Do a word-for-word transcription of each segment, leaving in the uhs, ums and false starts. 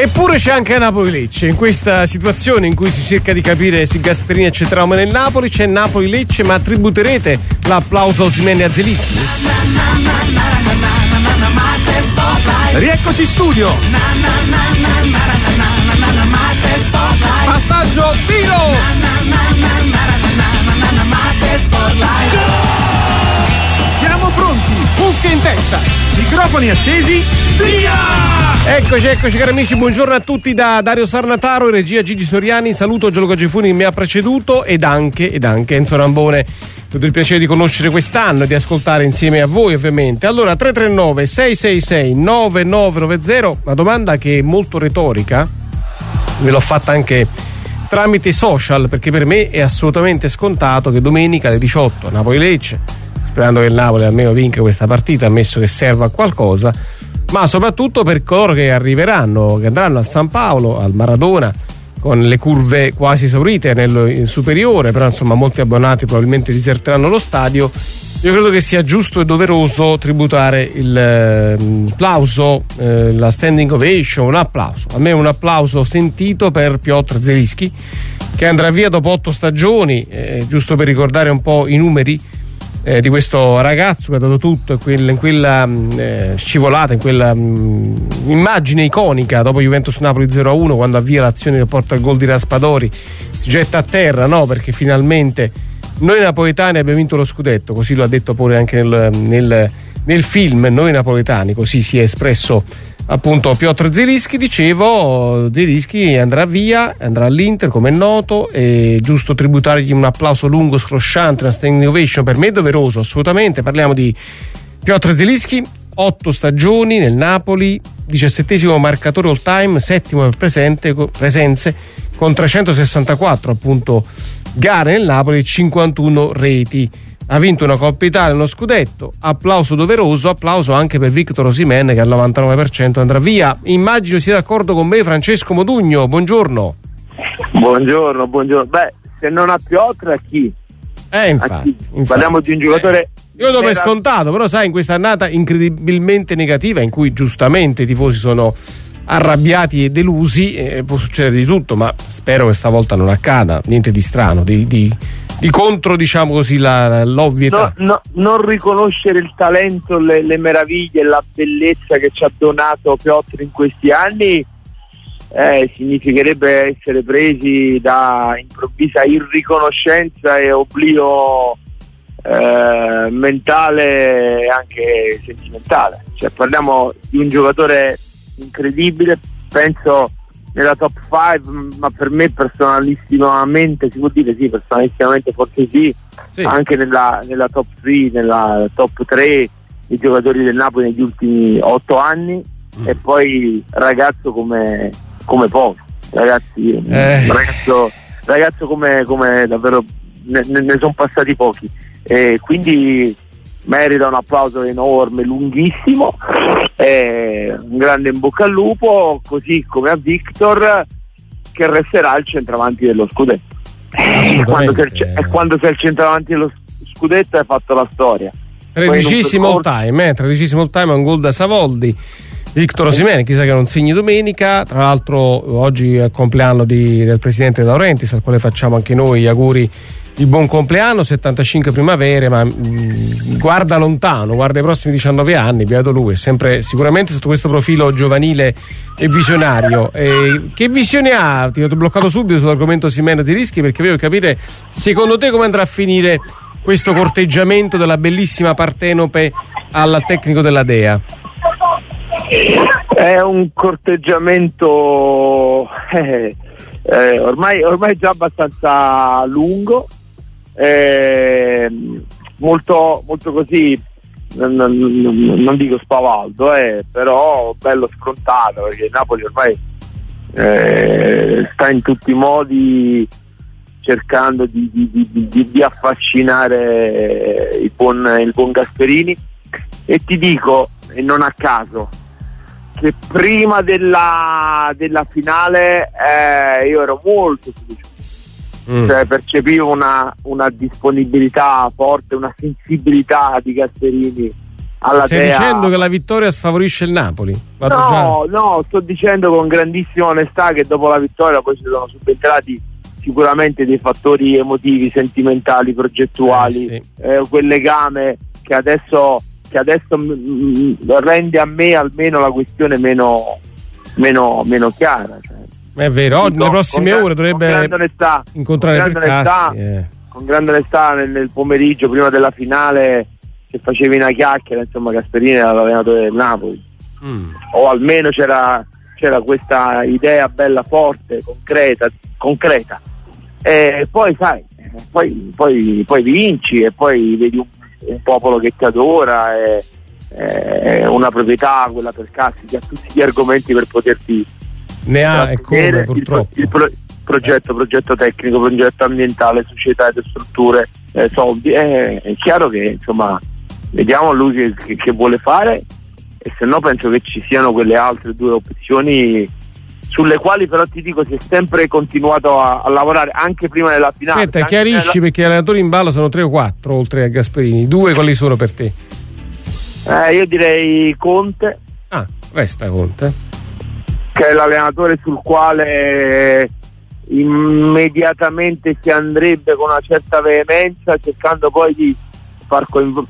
Eppure c'è anche Napoli-Lecce. In questa situazione in cui si cerca di capire se Gasperini c'è trauma nel Napoli, c'è Napoli-Lecce, ma tributerete l'applauso a Osimhen e a Zelinski? Rieccoci in studio. Passaggio, tiro. Siamo pronti, cuffie in testa, microfoni accesi, via! Eccoci, eccoci cari amici, buongiorno a tutti da Dario Sarnataro, in regia Gigi Soriani, saluto Gianluca Gefuni che mi ha preceduto ed anche, ed anche Enzo Rambone. Tutto il piacere di conoscere quest'anno e di ascoltare insieme a voi ovviamente. Allora, tre tre nove sei sei sei nove nove nove zero, una domanda che è molto retorica, ve l'ho fatta anche tramite social perché per me è assolutamente scontato che domenica alle diciotto Napoli-Lecce, sperando che il Napoli almeno vinca questa partita, ammesso che serva a qualcosa, ma soprattutto per coloro che arriveranno, che andranno al San Paolo, al Maradona, con le curve quasi esaurite nel superiore, però insomma molti abbonati probabilmente diserteranno lo stadio. Io credo che sia giusto e doveroso tributare il eh, applauso, eh, la standing ovation, un applauso, almeno un applauso sentito per Piotr Zelinski, che andrà via dopo otto stagioni, eh, giusto per ricordare un po' i numeri Eh, di questo ragazzo che ha dato tutto in quella, in quella eh, scivolata, in quella mh, immagine iconica dopo Juventus Napoli zero a uno, quando avvia l'azione che porta al gol di Raspadori, si getta a terra, no? Perché finalmente noi napoletani abbiamo vinto lo scudetto, così lo ha detto pure anche nel, nel, nel film, noi napoletani, così si è espresso appunto Piotr Zelinski. Dicevo, Zelinski andrà via, andrà all'Inter come è noto, è giusto tributargli un applauso lungo, scrosciante, una standing ovation, per me è doveroso assolutamente. Parliamo di Piotr Zelinski, otto stagioni nel Napoli, diciassettesimo marcatore all time, settimo per presente, presenze con trecentosessantaquattro appunto gare nel Napoli, cinquantuno reti. Ha vinto una Coppa Italia, uno scudetto, applauso doveroso, applauso anche per Victor Osimhen che al novantanove per cento andrà via. Immagino sia d'accordo con me Francesco Modugno, buongiorno. Buongiorno, buongiorno. Beh, se non a Piotr a chi? Eh, infatti, infatti. Parliamo di un giocatore... Eh, io lo do per scontato, però sai, in questa annata incredibilmente negativa in cui giustamente i tifosi sono arrabbiati e delusi, eh, può succedere di tutto, ma spero che stavolta non accada niente di strano, di... di di contro, diciamo così, la, l'ovvietà. No, no, non riconoscere il talento, le, le meraviglie, la bellezza che ci ha donato Piotr in questi anni eh, significherebbe essere presi da improvvisa irriconoscenza e oblio eh, mentale e anche sentimentale. Cioè, parliamo di un giocatore incredibile, penso nella top cinque, ma per me personalissimamente, si può dire sì, personalissimamente forse sì, sì. Anche nella, nella top tre, nella top tre i giocatori del Napoli negli ultimi otto anni, mm. E poi ragazzo come, come poco, ragazzi, eh. ragazzo, ragazzo come, come davvero ne, ne sono passati pochi, e quindi merita un applauso enorme, lunghissimo, e un grande in bocca al lupo, così come a Victor, che resterà il centravanti dello scudetto. E quando sei il, quando sei il centravanti dello scudetto hai fatto la storia. Tredicissimo all time, eh? tredicissimo all time, un gol da Savoldi. Victor Osimhen, chissà che non segni domenica. Tra l'altro oggi è il compleanno di, del presidente De Laurentiis, al quale facciamo anche noi gli auguri di buon compleanno, settantacinque primavere, ma mh, guarda lontano, guarda i prossimi diciannove anni, beato lui, è sempre sicuramente sotto questo profilo giovanile e visionario. E che visione ha? Ti ho bloccato subito sull'argomento Osimhen e Zelinski, perché voglio capire secondo te come andrà a finire questo corteggiamento della bellissima Partenope al tecnico della Dea. È un corteggiamento eh, eh, ormai, ormai già abbastanza lungo, eh, molto, molto così, non, non, non dico spavaldo, eh, però bello scontato, perché Napoli ormai eh, sta in tutti i modi cercando di, di, di, di, di affascinare il buon, il buon Gasperini, e ti dico, e non a caso, che prima della, della finale eh, io ero molto fiducioso, mm. cioè percepivo una, una disponibilità forte, una sensibilità di Gasperini alla Stai dea. dicendo che la vittoria sfavorisce il Napoli? Vado No, già. no, sto dicendo con grandissima onestà che dopo la vittoria poi ci sono subentrati sicuramente dei fattori emotivi, sentimentali, progettuali, eh, sì. eh, quel legame che adesso, che adesso m- m- rende a me almeno la questione meno, meno, meno chiara. Cioè. È vero, oggi, nelle prossime con, ore dovrebbe con grande onestà, incontrare con grande Percassi. onestà, Eh. con grande onestà nel, nel pomeriggio prima della finale, che facevi una chiacchiera, insomma Gasperini era l'allenatore del Napoli, mm. o almeno c'era, c'era questa idea bella forte, concreta, concreta. E poi sai, poi, poi, poi vinci e poi vedi un, un popolo che ti adora, e, e una proprietà, quella Percassi, che ha tutti gli argomenti per poterti ne ha e come purtroppo il, pro, il pro, progetto, progetto tecnico, progetto ambientale, società e strutture, eh, soldi, eh, è chiaro che insomma vediamo lui che, che, che vuole fare, e se no penso che ci siano quelle altre due opzioni sulle quali però ti dico si è sempre continuato a, a lavorare anche prima della finale. Aspetta, chiarisci nella... perché gli allenatori in ballo sono tre o quattro oltre a Gasperini, due quali sono per te? Eh, io direi Conte. Ah, resta Conte, che è l'allenatore sul quale immediatamente si andrebbe con una certa veemenza, cercando poi di far, coinv-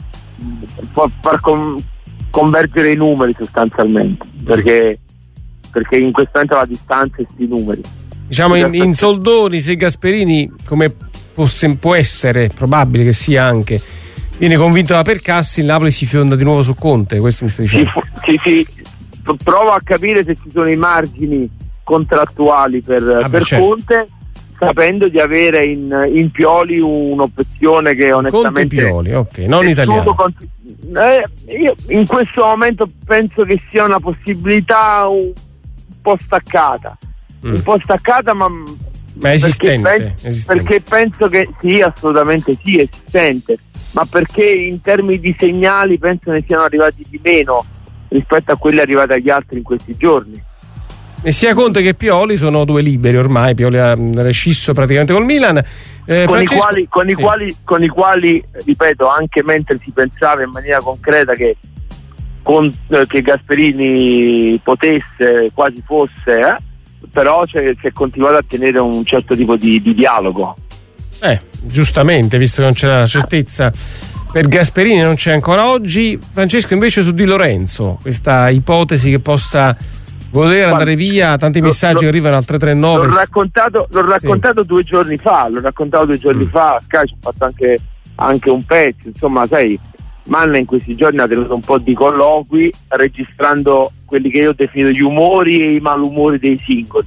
far con- convergere i numeri sostanzialmente, perché, perché in questo momento la distanza è sti numeri. Diciamo in, in soldoni, se Gasperini, come può, può essere probabile che sia anche, viene convinto da Percassi, il Napoli si fionda di nuovo su Conte, questo mi stai dicendo? Sì, sì, sì. Provo a capire se ci sono i margini contrattuali per, ah, per certo. Conte, sapendo di avere in, in Pioli un'opzione che onestamente Conte Pioli, ok, non italiano. Con, eh, io in questo momento penso che sia una possibilità un po' staccata, mm. un po' staccata ma, ma esistente, perché penso, esistente. perché penso che sì, assolutamente sì, esistente, ma perché in termini di segnali penso ne siano arrivati di meno rispetto a quelli arrivati agli altri in questi giorni. E sia Conte che Pioli sono due liberi ormai, Pioli ha rescisso praticamente col Milan, eh, con, Francesco... i quali, con, sì. i quali, con i quali, ripeto, anche mentre si pensava in maniera concreta che, con, eh, che Gasperini potesse, quasi fosse, eh, però c'è, si è continuato a tenere un certo tipo di, di dialogo. Eh, giustamente, visto che non c'era la certezza. Per Gasperini non c'è ancora oggi. Francesco, invece, su Di Lorenzo, questa ipotesi che possa voler andare via, tanti lo, messaggi lo, che arrivano al tre tre nove. L'ho raccontato, l'ho raccontato sì. due giorni fa, l'ho raccontato due giorni mm. fa, a Sky ci ho fatto anche, anche un pezzo, insomma, sai, Manna in questi giorni ha tenuto un po' di colloqui, registrando quelli che io ho definito gli umori e i malumori dei singoli.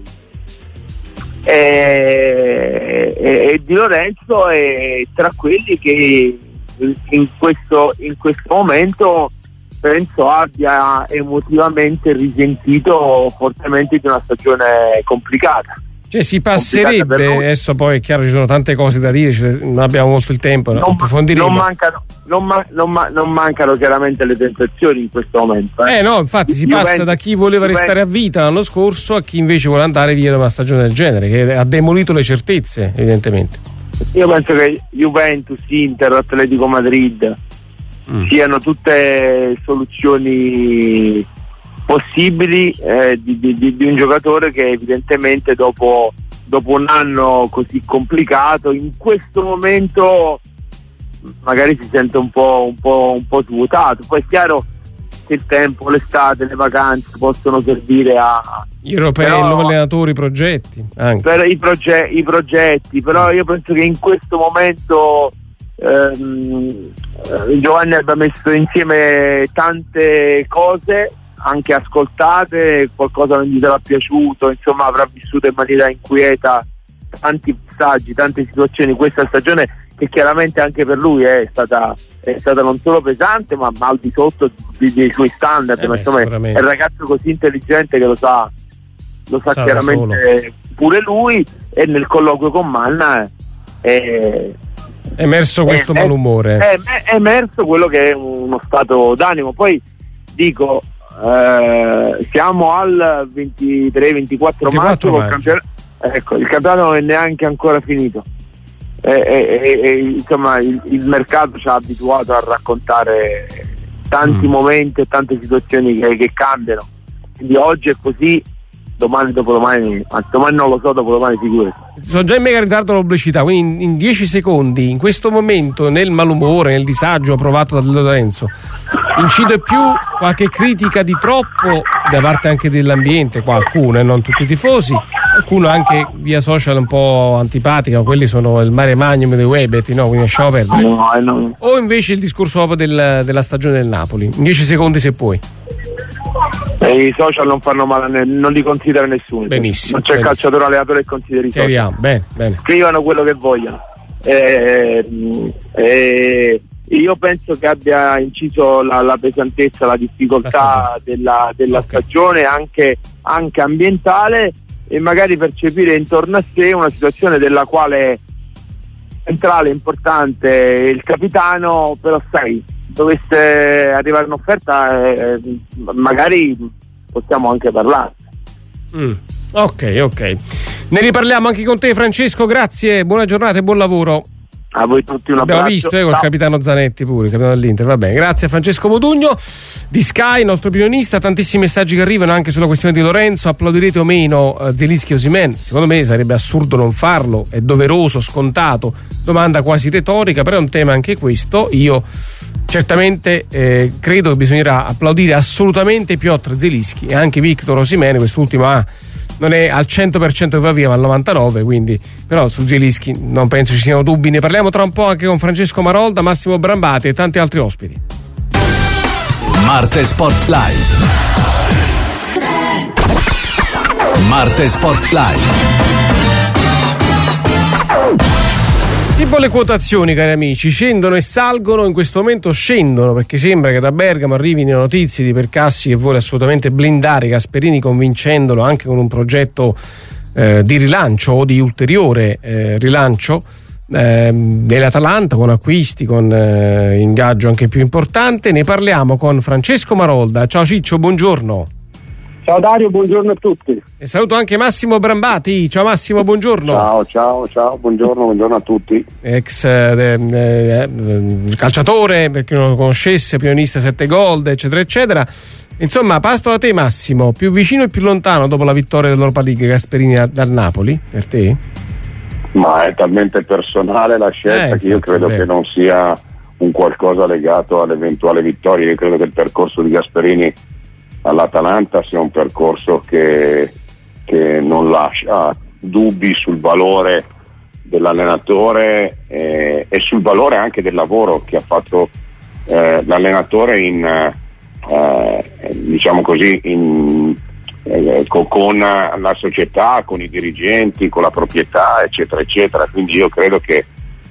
E, e, e Di Lorenzo è tra quelli che in questo, in questo momento penso abbia emotivamente risentito fortemente di una stagione complicata. Cioè si passerebbe, adesso poi è chiaro ci sono tante cose da dire, cioè, non abbiamo molto il tempo, non, approfondiremo. Non mancano, non, ma, non, ma, non mancano chiaramente le tentazioni in questo momento. Eh, eh no, infatti si Juventus, passa da chi voleva Juventus. restare a vita l'anno scorso a chi invece vuole andare via da una stagione del genere, che ha demolito le certezze evidentemente. Io penso che Juventus, Inter, Atletico Madrid mm. siano tutte soluzioni possibili eh, di, di, di un giocatore che evidentemente dopo, dopo un anno così complicato in questo momento magari si sente un po', un po', un po' svuotato. Poi è chiaro che il tempo, l'estate, le vacanze possono servire a gli europei, però, i nuovi allenatori, i progetti anche. Per i, proge- i progetti, però io penso che in questo momento ehm, Giovanni abbia messo insieme tante cose, anche ascoltate, qualcosa non gli sarà piaciuto, insomma avrà vissuto in maniera inquieta tanti passaggi, tante situazioni questa stagione che chiaramente anche per lui è stata, è stata non solo pesante ma, ma al di sotto dei, dei suoi standard, eh ma beh, insomma è un ragazzo così intelligente che lo sa, lo sa Sarà chiaramente solo. Pure lui, e nel colloquio con Manna è, è emerso questo è, malumore, è, è emerso quello che è uno stato d'animo. Poi dico eh, siamo al ventitré ventiquattro maggio, maggio. Campion- ecco, il campionato non è neanche ancora finito. E, e, e, insomma il, il mercato ci ha abituato a raccontare tanti mm. momenti e tante situazioni che, che cambiano, quindi oggi è così, domani, dopodomani, anzi domani non lo so, dopodomani figurati. Sono già in mega ritardo la pubblicità, quindi in dieci secondi, in questo momento, nel malumore, nel disagio provato da Lorenzo, incide più qualche critica di troppo da parte anche dell'ambiente, qualcuno, e non tutti i tifosi, qualcuno anche via social un po' antipatica, quelli sono il mare magnum dei Webet, no? Quindi lasciamo perdere. No, no. O invece il discorso proprio del, della stagione del Napoli, in dieci secondi se puoi. E i social non fanno male a ne- non li considera nessuno. Benissimo. Non c'è benissimo. calciatore allenatore che consideri i social. Chiariamo, bene, bene. Scrivano quello che vogliono. Eh, eh, io penso che abbia inciso la, la pesantezza, la difficoltà la della, della okay. stagione anche, anche ambientale, e magari percepire intorno a sé una situazione della quale centrale, importante, il capitano, però sai, dovesse arrivare un'offerta, eh, magari possiamo anche parlare. Mm. Ok, ok. Ne riparliamo anche con te, Francesco, grazie, buona giornata e buon lavoro. A voi tutti un abbraccio. Abbiamo visto eh, col Ciao. capitano Zanetti pure, il capitano dell'Inter, va bene. Grazie a Francesco Modugno di Sky, nostro opinionista. Tantissimi messaggi che arrivano anche sulla questione di Lorenzo. Applaudirete o meno uh, Zielinski e Osimhen? Secondo me sarebbe assurdo non farlo, è doveroso, scontato, domanda quasi retorica, però è un tema anche questo. Io certamente eh, credo che bisognerà applaudire assolutamente Piotr Zielinski e anche Victor Osimhen, quest'ultimo ha non è al cento per cento che va via, ma al novantanove per cento, quindi però su Zielinski non penso ci siano dubbi. Ne parliamo tra un po' anche con Francesco Marolda, Massimo Brambati e tanti altri ospiti. Marte Sport Live. Marte Sport Live. Tipo le quotazioni, cari amici, scendono e salgono, in questo momento scendono perché sembra che da Bergamo arrivino notizie di Percassi che vuole assolutamente blindare Gasperini, convincendolo anche con un progetto eh, di rilancio o di ulteriore eh, rilancio eh, dell'Atalanta, con acquisti, con eh, ingaggio anche più importante. Ne parliamo con Francesco Marolda. Ciao Ciccio, buongiorno. Ciao Dario, buongiorno a tutti. E saluto anche Massimo Brambati. Ciao Massimo, buongiorno. Ciao, ciao, ciao, buongiorno, buongiorno a tutti. Ex eh, eh, calciatore, per chi non lo conoscesse, pionista sette gol, eccetera, eccetera. Insomma, passo da te Massimo, più vicino e più lontano dopo la vittoria dell'Europa League Gasperini dal Napoli, per te? Ma è talmente personale la scelta Eh, che io credo vero. che non sia un qualcosa legato all'eventuale vittoria. Io credo che il percorso di Gasperini all'Atalanta sia un percorso che, che non lascia dubbi sul valore dell'allenatore eh, e sul valore anche del lavoro che ha fatto eh, l'allenatore in eh, diciamo così in, eh, con, con la società, con i dirigenti, con la proprietà, eccetera eccetera. Quindi io credo che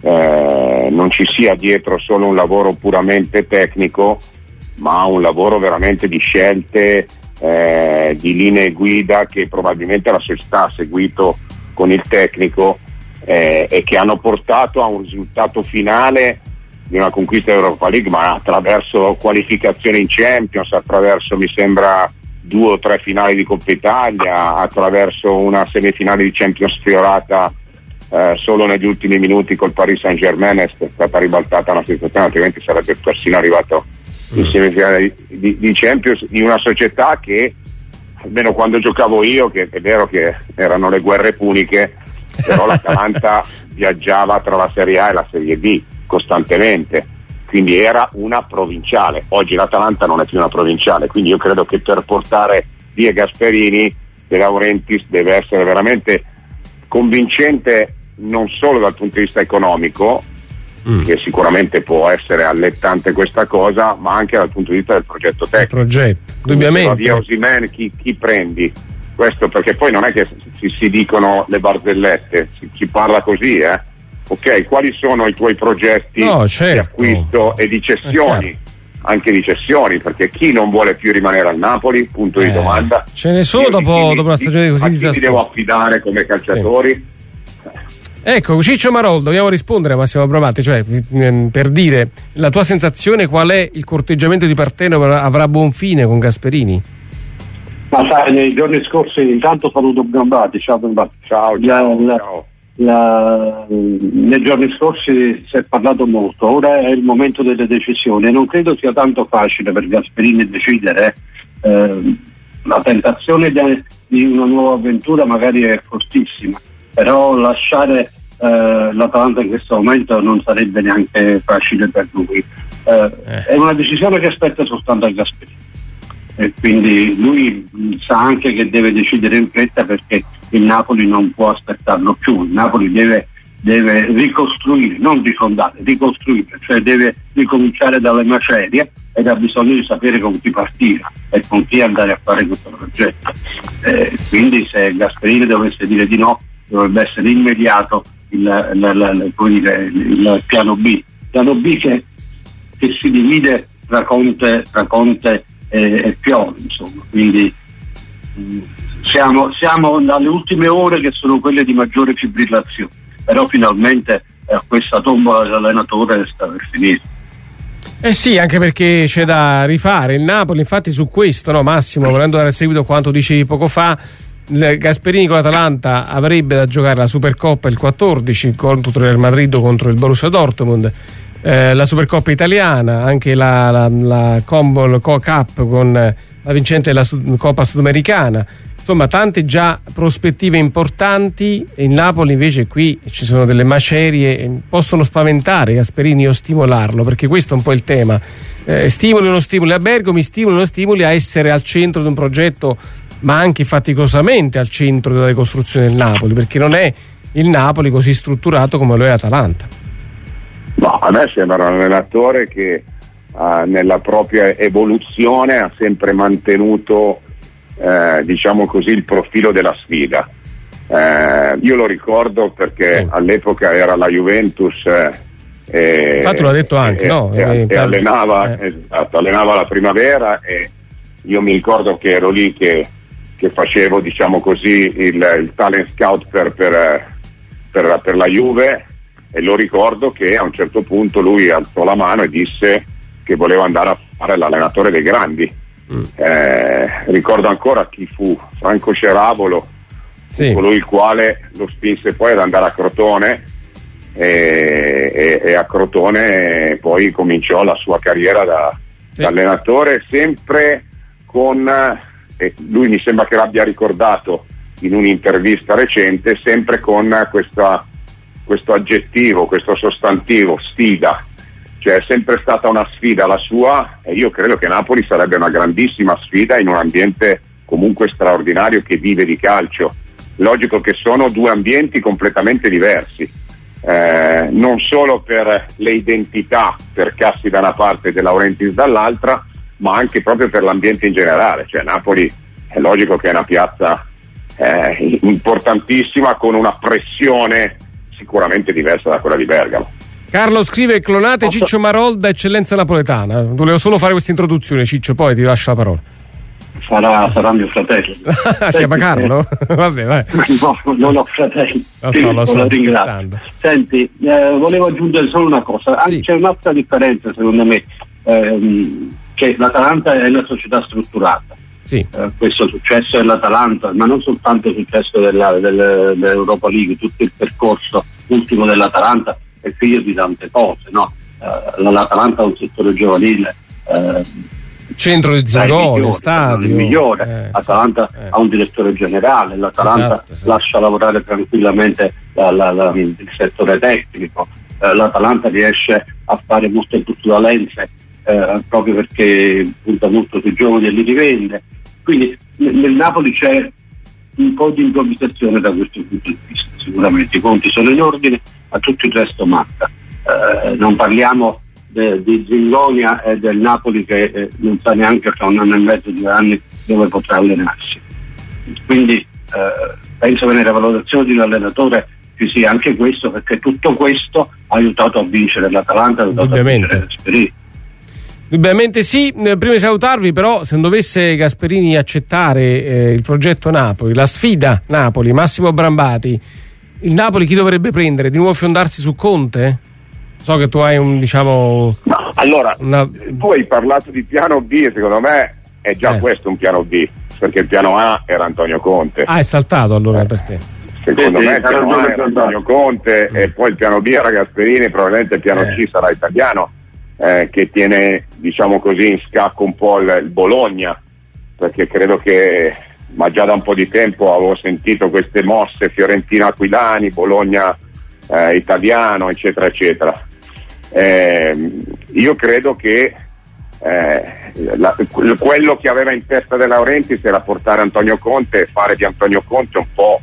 eh, non ci sia dietro solo un lavoro puramente tecnico, ma un lavoro veramente di scelte, eh, di linee guida che probabilmente la società ha seguito con il tecnico eh, e che hanno portato a un risultato finale di una conquista Europa League, ma attraverso qualificazione in Champions, attraverso mi sembra due o tre finali di Coppa Italia, attraverso una semifinale di Champions sfiorata eh, solo negli ultimi minuti col Paris Saint-Germain. È stata ribaltata una situazione, altrimenti sarebbe persino arrivato in semifinale di, di, di Champions, di una società che almeno quando giocavo io, che è vero che erano le guerre puniche, però l'Atalanta viaggiava tra la Serie A e la Serie B costantemente, quindi era una provinciale. Oggi l'Atalanta non è più una provinciale, quindi io credo che per portare via Gasperini De Laurentiis deve essere veramente convincente, non solo dal punto di vista economico, Mm. che sicuramente può essere allettante questa cosa, ma anche dal punto di vista del progetto tecnico. Il progetto, indubbiamente. Via Osimhen, chi, chi prendi? Questo perché poi non è che si, si dicono le barzellette, si, si parla così, eh? Ok, quali sono i tuoi progetti no, certo. di acquisto e di cessioni? Anche di cessioni, perché chi non vuole più rimanere al Napoli? Punto eh, di domanda. Ce ne sono Io dopo, chi, dopo una stagione così a chi mi disastrosa. devo affidare come calciatori? Sì. Ecco, Ciccio Maroldo, dobbiamo rispondere a Massimo Brambati, cioè per dire la tua sensazione, qual è il corteggiamento di Partenope avrà buon fine con Gasperini? Ma sai, nei giorni scorsi intanto saluto Brambati, ciao Brambati. Ciao, ciao, ciao. la, nei giorni scorsi si è parlato molto, ora è il momento delle decisioni. Non credo sia tanto facile per Gasperini decidere. Eh, la tentazione di, di una nuova avventura magari è fortissima, però lasciare eh, l'Atalanta in questo momento non sarebbe neanche facile per lui. Eh, eh. È una decisione che aspetta soltanto a Gasperini, e quindi lui sa anche che deve decidere in fretta, perché il Napoli non può aspettarlo più. Il Napoli deve, deve ricostruire, non rifondare, ricostruire, cioè deve ricominciare dalle macerie, ed ha bisogno di sapere con chi partire e con chi andare a fare questo progetto. Eh, quindi se Gasperini dovesse dire di no, dovrebbe essere immediato il, il, il, il, dire, il piano B, piano B che, che si divide tra Conte, tra Conte e, e Pioli, insomma. Quindi mh, Siamo, siamo dalle ultime ore, che sono quelle di maggiore fibrillazione, però finalmente eh, questa tombola dell'allenatore sta per finire. Eh sì, anche perché c'è da rifare il Napoli. Infatti su questo, no, Massimo, volendo dare seguito a quanto dicevi poco fa, Gasperini con l'Atalanta avrebbe da giocare la Supercoppa il quattordici contro il Real Madrid o contro il Borussia Dortmund, eh, la Supercoppa italiana, anche la, la, la Combo Cup con la vincente della Coppa Sudamericana. Insomma, tante già prospettive importanti. In Napoli invece qui ci sono delle macerie, possono spaventare Gasperini o stimolarlo, perché questo è un po' il tema. Eh, stimoli o non stimoli a Bergomi, stimoli o non stimoli a essere al centro di un progetto, ma anche faticosamente al centro della ricostruzione del Napoli, perché non è il Napoli così strutturato come lo è Atalanta. No, a me sembra un allenatore che uh, nella propria evoluzione ha sempre mantenuto Eh, diciamo così il profilo della sfida. Eh, io lo ricordo perché sì. all'epoca era la Juventus, eh, e, infatti l'ha detto anche, e, no? e, e, e allenava, eh. esatto, allenava la primavera, e io mi ricordo che ero lì che, che facevo, diciamo così, il, il talent scout per, per, per, per la Juve, e lo ricordo che a un certo punto lui alzò la mano e disse che voleva andare a fare l'allenatore dei grandi. Mm. Eh, ricordo ancora chi fu, Franco Ceravolo, sì. colui il quale lo spinse poi ad andare a Crotone, e, e, e a Crotone poi cominciò la sua carriera da, sì. da allenatore, sempre con, e lui mi sembra che l'abbia ricordato in un'intervista recente, sempre con questa, questo aggettivo, questo sostantivo, sfida. Cioè è sempre stata una sfida la sua, e io credo che Napoli sarebbe una grandissima sfida in un ambiente comunque straordinario che vive di calcio. Logico che sono due ambienti completamente diversi, eh, non solo per le identità, per Cassi da una parte e De Laurentiis dall'altra, ma anche proprio per l'ambiente in generale. Cioè Napoli è logico che è una piazza eh, importantissima, con una pressione sicuramente diversa da quella di Bergamo. Carlo scrive: clonate Ciccio Marolda, eccellenza napoletana. Volevo solo fare questa introduzione, Ciccio, poi ti lascio la parola. Sarà, sarà mio fratello. Si chiama Carlo? Vabbè, vai. No, non ho fratelli. Lo so, lo so, scherzando. Senti, eh, volevo aggiungere solo una cosa. Sì. C'è un'altra differenza, secondo me, ehm, che l'Atalanta è una società strutturata. Sì. Eh, questo successo dell'Atalanta, ma non soltanto il successo della, del, dell'Europa League, tutto il percorso ultimo dell'Atalanta è figlio di tante cose, no? Uh, l'Atalanta ha un settore giovanile, uh, centro di Zagone, stadio, il migliore. Eh, L'Atalanta sì, eh. ha un direttore generale, l'Atalanta esatto, sì. lascia lavorare tranquillamente la, la, la, il settore tecnico, uh, l'Atalanta riesce a fare molte plusvalenze uh, proprio perché punta molto sui giovani e li rivende. Quindi nel, nel Napoli c'è un po' di improvvisazione da questo punto di vista, sicuramente i conti sono in ordine, ma tutto il resto manca. Eh, non parliamo de, di Zingonia e del Napoli che eh, non sa neanche fra un anno e mezzo, due anni dove potrà allenarsi. Quindi eh, penso che nella valutazione di un allenatore ci sia anche questo, perché tutto questo ha aiutato a vincere l'Atalanta, ha aiutato a vincere Gasperini. Indubbiamente sì. Prima di salutarvi, però, se non dovesse Gasperini accettare eh, il progetto Napoli, la sfida Napoli, Massimo Brambati, il Napoli chi dovrebbe prendere? Di nuovo fiondarsi su Conte? So che tu hai un, diciamo... No, allora, una... tu hai parlato di piano B, secondo me è già eh. questo un piano B, perché il piano A era Antonio Conte. Ah, è saltato allora eh. per te. Secondo sì, me sì, il piano A era Antonio Conte mm. e poi il piano B era Gasperini, probabilmente il piano eh. C sarà italiano, eh, che tiene, diciamo così, in scacco un po' il, il Bologna, perché credo che, ma già da un po' di tempo avevo sentito queste mosse Fiorentina-Aquilani, Bologna eh, italiano, eccetera eccetera. Eh, io credo che eh, la, quello che aveva in testa De Laurentiis era portare Antonio Conte e fare di Antonio Conte un po'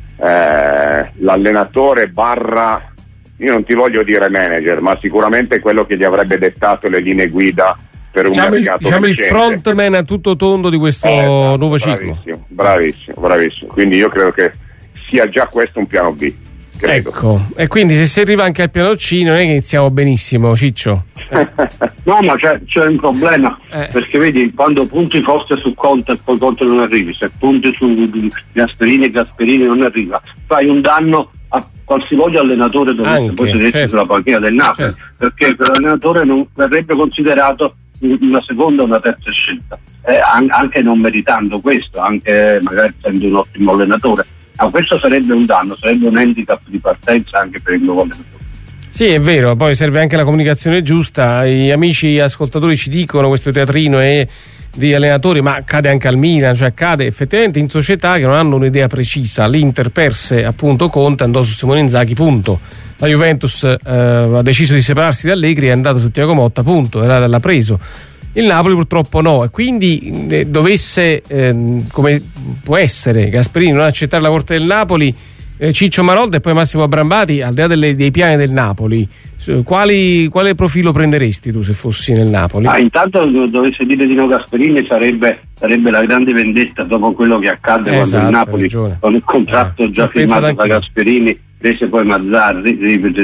eh, l'allenatore barra, io non ti voglio dire manager, ma sicuramente quello che gli avrebbe dettato le linee guida per un diciamo mercato il, diciamo il frontman a tutto tondo di questo eh, esatto, nuovo ciclo. Bravissimo, bravissimo, bravissimo. Quindi io credo che sia già questo un piano B. Credo. Ecco, e quindi se si arriva anche al piano C non è che iniziamo benissimo, Ciccio. Eh. No, ma c'è, c'è un problema, eh. perché vedi, quando punti forte su Conte e poi Conte non arrivi, se punti su Gasperini e Gasperini non arriva, fai un danno a qualsivoglia allenatore dovesse poi sedersi certo. sulla panchina del Napoli, certo. perché quell'allenatore non verrebbe considerato una seconda o una terza scelta, eh, anche non meritando questo, anche magari essendo un ottimo allenatore. Ma questo sarebbe un danno, sarebbe un handicap di partenza anche per il nuovo allenatore. Sì, è vero, poi serve anche la comunicazione giusta. Gli amici ascoltatori ci dicono questo teatrino è di allenatori, ma accade anche al Milan, cioè accade effettivamente in società che non hanno un'idea precisa. L'Inter perse appunto Conte, andò su Simone Inzaghi, punto. La Juventus eh, ha deciso di separarsi da Allegri, è andato su Thiago Motta, punto, e l'ha preso. Il Napoli purtroppo no, e quindi eh, dovesse, eh, come può essere, Gasperini non accettare la corte del Napoli, eh, Ciccio Marolda e poi Massimo Brambati, al di là delle, dei piani del Napoli, quali, quale profilo prenderesti tu se fossi nel Napoli? Ah, intanto dovesse dire di no Gasperini sarebbe, sarebbe la grande vendetta dopo quello che accadde eh, quando esatto, il Napoli con il contratto eh, già firmato da Gasperini prese poi Mazzarri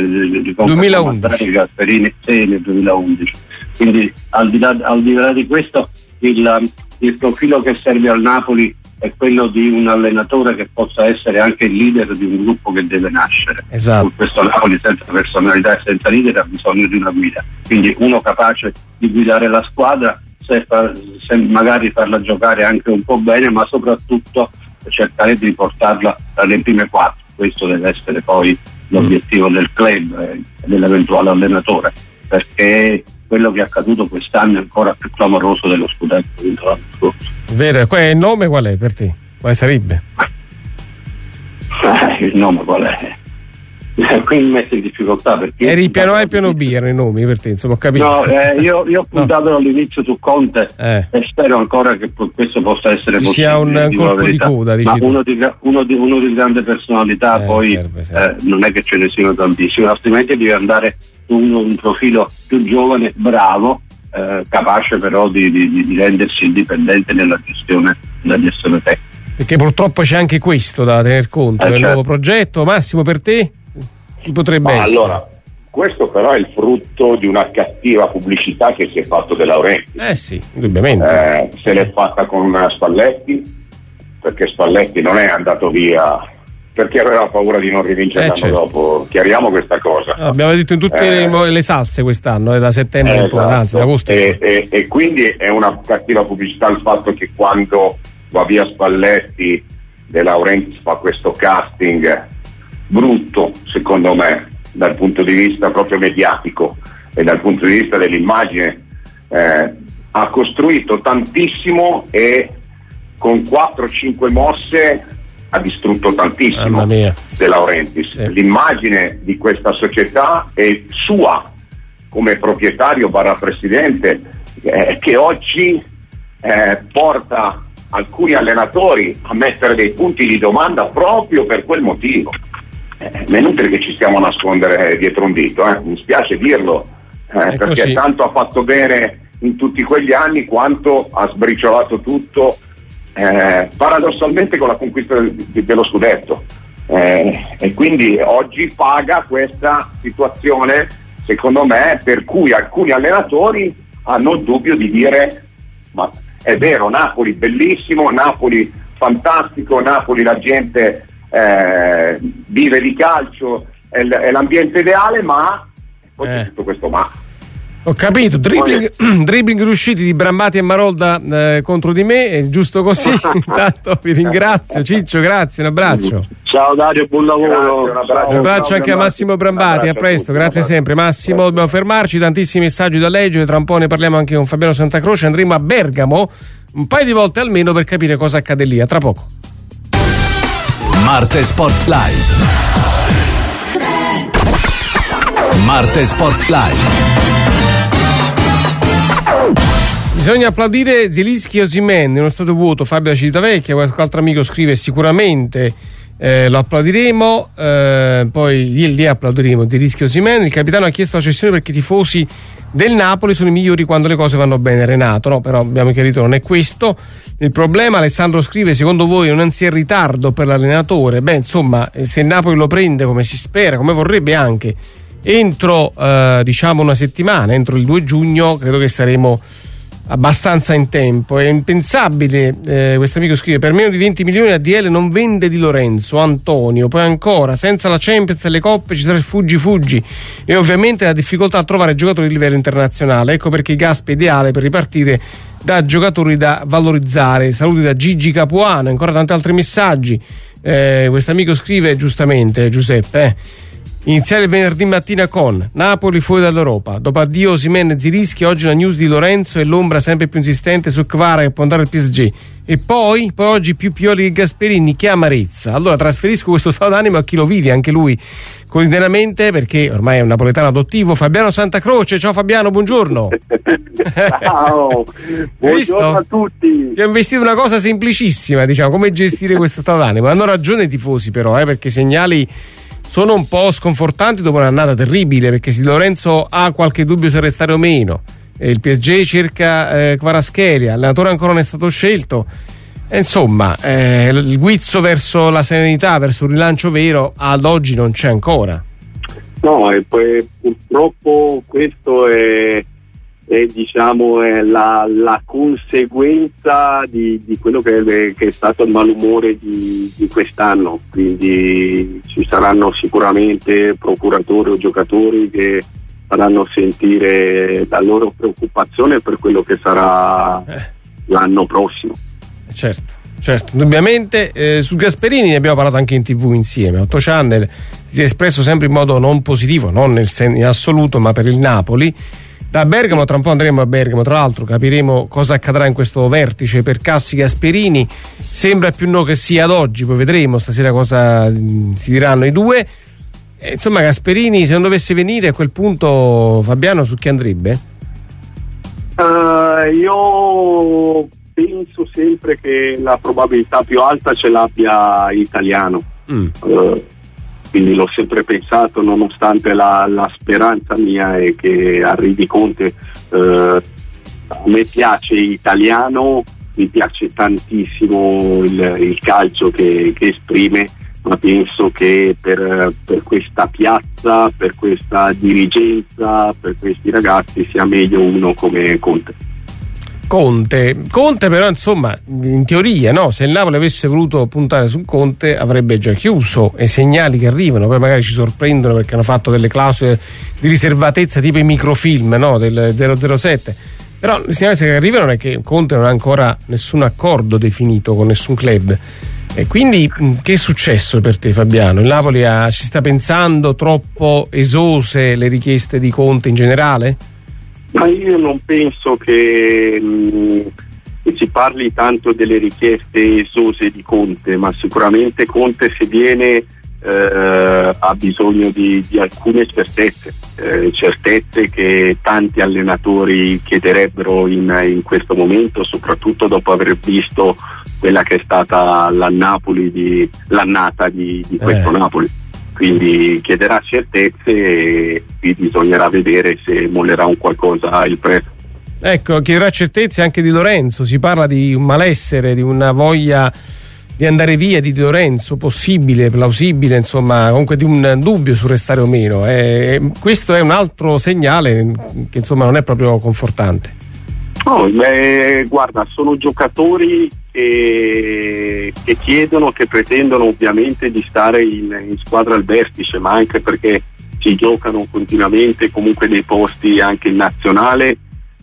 duemilaundici Gasperini sì, nel duemilaundici. Quindi al di là, al di, là di questo il, il profilo che serve al Napoli è quello di un allenatore che possa essere anche il leader di un gruppo che deve nascere. Esatto. Questo Napoli senza personalità e senza leader ha bisogno di una guida, quindi uno capace di guidare la squadra, se, far, se magari farla giocare anche un po' bene, ma soprattutto cercare di portarla tra le prime quattro. Questo deve essere poi l'obiettivo mm. del club e eh, dell'eventuale allenatore, perché quello che è accaduto quest'anno è ancora più clamoroso dello scudetto vinto l'anno scorso. Vero, qua il nome qual è per te? Quale sarebbe? Eh, il nome qual è? Qui mi mette in difficoltà perché eri il piano A e il piano B erano i nomi per te, insomma, ho capito. No, eh, io, io ho puntato no. all'inizio su Conte eh. e spero ancora che questo possa essere ci possibile. Sia un, un colpo di coda, ma uno di, uno, di, uno di grande personalità eh, poi serve, serve. Eh, non è che ce ne siano tantissimi, altrimenti deve andare su un, un profilo più giovane, bravo, eh, capace però di, di, di rendersi indipendente nella gestione della gestione tecnica. Perché purtroppo c'è anche questo da tener conto eh, nel certo. nuovo progetto. Massimo, per te chi potrebbe Ma essere? Allora, questo però è il frutto di una cattiva pubblicità che si è fatto De Laurentiis. Eh sì, indubbiamente. Eh, se l'è fatta con Spalletti, perché Spalletti non è andato via perché aveva paura di non rivincere eh, l'anno certo. dopo. Chiariamo questa cosa. No, abbiamo detto in tutte eh, le, le salse quest'anno, da settembre in esatto. poi, anzi da agosto. E, e, e quindi è una cattiva pubblicità il fatto che quando va via Spalletti, De Laurentiis fa questo casting brutto, secondo me, dal punto di vista proprio mediatico e dal punto di vista dell'immagine. Eh, ha costruito tantissimo e con quattro cinque mosse ha distrutto tantissimo De Laurentiis. Sì. L'immagine di questa società è sua come proprietario barra presidente, eh, che oggi eh, porta alcuni allenatori a mettere dei punti di domanda proprio per quel motivo. Eh, è inutile che ci stiamo a nascondere dietro un dito, eh. Mi spiace dirlo, eh, perché così. Tanto ha fatto bene in tutti quegli anni quanto ha sbriciolato tutto, eh, paradossalmente con la conquista del, dello scudetto, eh, e quindi oggi paga questa situazione, secondo me, per cui alcuni allenatori hanno il dubbio di dire: ma è vero, Napoli bellissimo, Napoli fantastico, Napoli la gente eh, vive di calcio, è, l- è l'ambiente ideale, ma poi eh. c'è tutto questo ma. Ho capito, dribbling, dribbling riusciti di Brambati e Marolda eh, contro di me, è giusto così. Intanto vi ringrazio, Ciccio, grazie, un abbraccio. Ciao Dario, buon lavoro. Grazie, un abbraccio, Un abbraccio anche a Massimo Brambati, a presto, a grazie sempre Massimo. Dobbiamo fermarci, tantissimi messaggi da leggere, tra un po' ne parliamo anche con Fabiano Santacroce, andremo a Bergamo un paio di volte almeno per capire cosa accade lì, a tra poco. Marte Sport Live. Marte Sport Live. Bisogna applaudire Zielinski e Osimhen in uno stato vuoto. Fabio da Civitavecchia, qualche altro amico scrive sicuramente eh, lo applaudiremo, eh, poi lì, lì applaudiremo Zielinski e Osimhen. Il capitano ha chiesto la cessione perché i tifosi del Napoli sono i migliori quando le cose vanno bene. Renato, no, però abbiamo chiarito non è questo il problema. Alessandro scrive: secondo voi non si è in ritardo per l'allenatore? Beh, insomma, se il Napoli lo prende come si spera, come vorrebbe anche entro eh, diciamo una settimana, entro il due giugno, credo che saremo abbastanza in tempo. È impensabile, eh, questo amico scrive: per meno di venti milioni A D L non vende Di Lorenzo. Antonio, poi ancora, senza la Champions e le coppe ci sarà il fuggi fuggi e ovviamente la difficoltà a trovare giocatori di livello internazionale. Ecco perché Gasp è ideale per ripartire da giocatori da valorizzare. Saluti da Gigi Capuano. Ancora tanti altri messaggi. Eh, questo amico scrive giustamente, Giuseppe, eh, iniziare il venerdì mattina con Napoli fuori dall'Europa, dopo addio Osimhen e Zielinski, oggi la news di Lorenzo e l'ombra sempre più insistente su Kvara che può andare al P S G, e poi, poi oggi più Pioli che Gasperini, che amarezza. Allora trasferisco questo stato d'animo a chi lo vive, anche lui quotidianamente, perché ormai è un napoletano adottivo. Fabiano Santacroce, ciao Fabiano, buongiorno. Ciao, buongiorno a tutti. Ti ho investito una cosa semplicissima, diciamo, come gestire questo stato d'animo. Hanno ragione i tifosi però, eh, perché i segnali sono un po' sconfortanti dopo un'annata terribile, perché se Di Lorenzo ha qualche dubbio se restare o meno, e il P S G cerca eh, Kvaratskhelia, l'allenatore ancora non è stato scelto, e insomma eh, il guizzo verso la serenità, verso un rilancio vero ad oggi non c'è ancora. No, e poi purtroppo questo è, è diciamo è la, la conseguenza di, di quello che è, che è stato il malumore di, di quest'anno, quindi ci saranno sicuramente procuratori o giocatori che faranno sentire la loro preoccupazione per quello che sarà eh. l'anno prossimo. Certo, certo, indubbiamente. Eh, su Gasperini ne abbiamo parlato anche in tv insieme. Otto Channel si è espresso sempre in modo non positivo, non nel sen- in assoluto, ma per il Napoli. Da Bergamo, tra un po' andremo a Bergamo, tra l'altro capiremo cosa accadrà in questo vertice per Cassi Gasperini. Sembra più no che sia ad oggi, poi vedremo stasera cosa mh, si diranno i due. E, insomma, Gasperini, se non dovesse venire a quel punto, Fabiano, su chi andrebbe? Uh, io penso sempre che la probabilità più alta ce l'abbia Italiano. Mm. Uh, quindi l'ho sempre pensato, nonostante la, la speranza mia è che arrivi Conte. Uh, a me piace Italiano, mi piace tantissimo il, il calcio che, che esprime, ma penso che per, per questa piazza, per questa dirigenza, per questi ragazzi sia meglio uno come Conte. Conte, Conte però insomma in teoria, no, se il Napoli avesse voluto puntare su Conte avrebbe già chiuso, e segnali che arrivano poi magari ci sorprendono perché hanno fatto delle clausole di riservatezza tipo i microfilm, no, del zero zero sette, però i segnali che arrivano è che Conte non ha ancora nessun accordo definito con nessun club. E quindi che è successo per te, Fabiano? Il Napoli ha, ci sta pensando troppo esose le richieste di Conte in generale? Ma io non penso che, mh, che si parli tanto delle richieste esose di Conte, ma sicuramente Conte, se viene, eh, ha bisogno di, di alcune certezze, eh, certezze che tanti allenatori chiederebbero in, in questo momento, soprattutto dopo aver visto quella che è stata la Napoli di, l'annata di, di questo eh. Napoli. Quindi chiederà certezze e bisognerà vedere se mollerà un qualcosa il prezzo. Ecco, chiederà certezze anche di Lorenzo. Si parla di un malessere, di una voglia di andare via di Di Lorenzo, possibile, plausibile, insomma, comunque di un dubbio su restare o meno. E questo è un altro segnale che insomma non è proprio confortante. No, beh, guarda, sono giocatori che, che chiedono, che pretendono ovviamente di stare in, in squadra al vertice, ma anche perché si giocano continuamente comunque dei posti anche in nazionale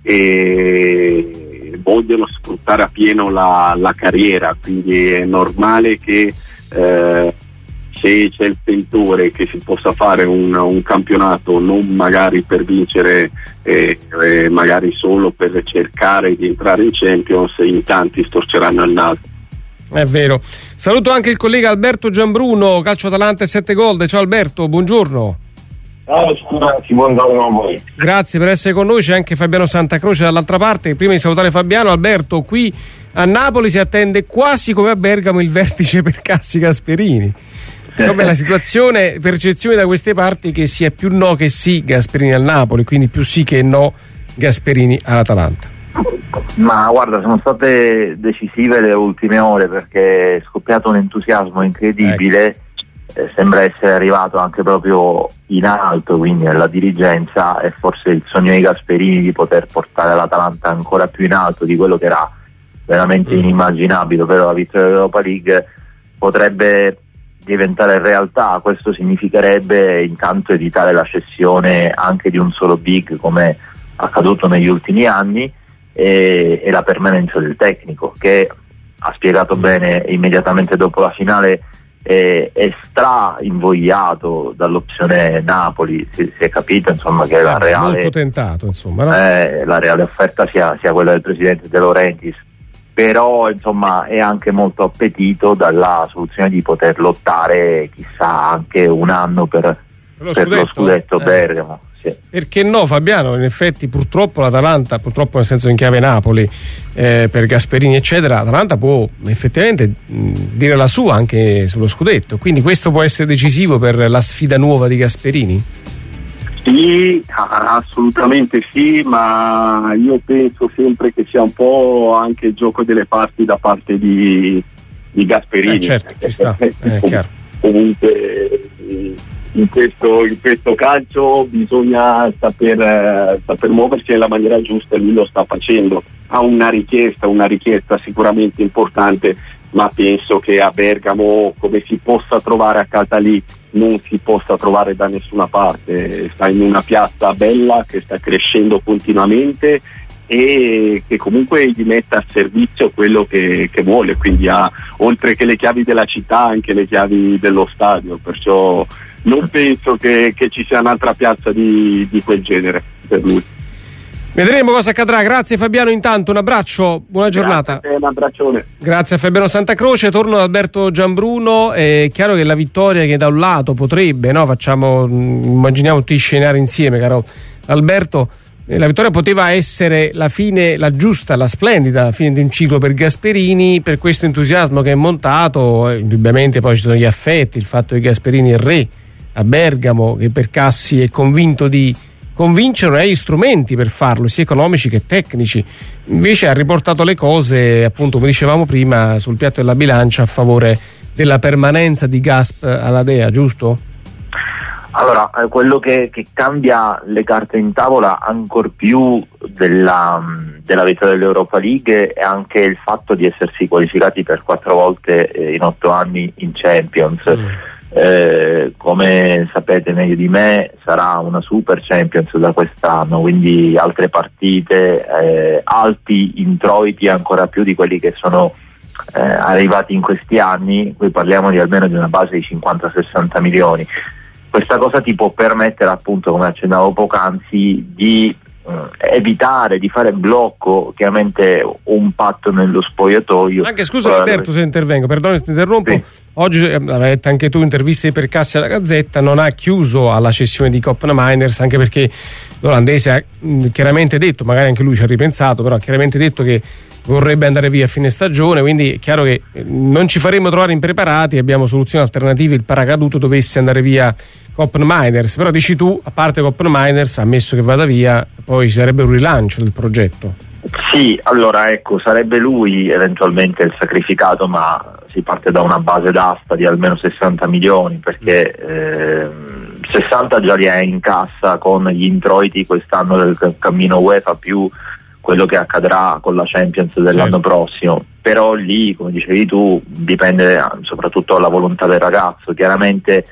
e vogliono sfruttare a pieno la, la carriera, quindi è normale che eh, se c'è il sentore che si possa fare un, un campionato non magari per vincere, eh, eh, magari solo per cercare di entrare in Champions, in tanti storceranno il naso. È vero. Saluto anche il collega Alberto Giambruno, Calcio Atalanta e sette Gold. Ciao Alberto, buongiorno. Ciao, scusate, buongiorno a voi. Grazie per essere con noi, c'è anche Fabiano Santacroce dall'altra parte. Prima di salutare Fabiano, Alberto, qui a Napoli si attende quasi come a Bergamo il vertice per Cassi Gasperini. Com'è la situazione, percezione da queste parti che sia più no che sì Gasperini al Napoli, quindi più sì che no Gasperini all'Atalanta? Ma guarda, sono state decisive le ultime ore perché è scoppiato un entusiasmo incredibile, ecco. eh, sembra essere arrivato anche proprio in alto, quindi alla dirigenza, e forse il sogno di Gasperini di poter portare l'Atalanta ancora più in alto di quello che era veramente inimmaginabile, ovvero la vittoria dell'Europa League, potrebbe diventare realtà. Questo significherebbe intanto evitare la cessione anche di un solo big come accaduto negli ultimi anni e, e la permanenza del tecnico, che ha spiegato bene immediatamente dopo la finale, è, è stra invogliato dall'opzione Napoli. Si, si è capito insomma che la reale, molto tentato, insomma, no? eh, la reale offerta sia, sia quella del presidente De Laurentiis, però insomma è anche molto appetito dalla soluzione di poter lottare chissà anche un anno per, per lo per scudetto, lo scudetto eh. Bergamo. Sì. Perché no, Fabiano? In effetti purtroppo l'Atalanta, purtroppo nel senso in chiave Napoli, eh, per Gasperini eccetera, l'Atalanta può effettivamente mh, dire la sua anche sullo scudetto, quindi questo può essere decisivo per la sfida nuova di Gasperini? Sì, assolutamente sì, ma io penso sempre che sia un po' anche il gioco delle parti da parte di, di Gasperini. Eh certo, ci sta, è chiaro. Comunque in questo, in questo calcio bisogna saper, eh, saper muoversi nella maniera giusta, e lui lo sta facendo. Ha una richiesta, una richiesta sicuramente importante, ma penso che a Bergamo, come si possa trovare a casa lì, non si possa trovare da nessuna parte. Sta in una piazza bella che sta crescendo continuamente e che comunque gli mette a servizio quello che, che vuole, quindi ha oltre che le chiavi della città anche le chiavi dello stadio, perciò non penso che, che ci sia un'altra piazza di, di quel genere per lui. Vedremo cosa accadrà. Grazie Fabiano, intanto un abbraccio, buona giornata. Grazie, un abbraccione. Grazie a Fabiano Santacroce. Torno ad Alberto Giambruno. È chiaro che la vittoria che da un lato potrebbe, no, facciamo, immaginiamo tutti scenari insieme, caro Alberto, eh, la vittoria poteva essere la fine, la giusta, la splendida la fine di un ciclo per Gasperini, per questo entusiasmo che è montato. Eh, indubbiamente poi ci sono gli affetti, il fatto che Gasperini è re a Bergamo, che per Cassi è convinto di convincere, non ha gli strumenti per farlo, sia economici che tecnici. Invece ha riportato le cose, appunto come dicevamo prima, sul piatto della bilancia a favore della permanenza di Gasp alla Dea, giusto? Allora, eh, quello che, che cambia le carte in tavola ancor più della, della vittoria dell'Europa League è anche il fatto di essersi qualificati per quattro volte eh, in otto anni in Champions. Mm. Eh, come sapete meglio di me, sarà una super Champions da quest'anno, quindi altre partite, eh, alti introiti ancora più di quelli che sono eh, arrivati in questi anni. Qui parliamo di almeno di una base di cinquanta sessanta milioni. Questa cosa ti può permettere, appunto, come accennavo poc'anzi, di eh, evitare di fare blocco, chiaramente un patto nello spogliatoio. Anche scusa Alberto se intervengo, perdono se ti interrompo. Sì. Oggi, eh, l'hai detto anche tu, interviste per Cassi alla Gazzetta, non ha chiuso alla cessione di Koppen Miners, anche perché l'olandese ha mh, chiaramente detto, magari anche lui ci ha ripensato, però ha chiaramente detto che vorrebbe andare via a fine stagione, quindi è chiaro che non ci faremo trovare impreparati, abbiamo soluzioni alternative, il paracaduto dovesse andare via Koppen Miners, però dici tu, a parte Koppen Miners, ammesso che vada via, poi ci sarebbe un rilancio del progetto. Sì, allora ecco, sarebbe lui eventualmente il sacrificato, ma si parte da una base d'asta di almeno sessanta milioni, perché eh, sessanta già li hai in cassa con gli introiti quest'anno del cammino UEFA più quello che accadrà con la Champions dell'anno certo. prossimo. Però lì, come dicevi tu, dipende soprattutto dalla volontà del ragazzo. Chiaramente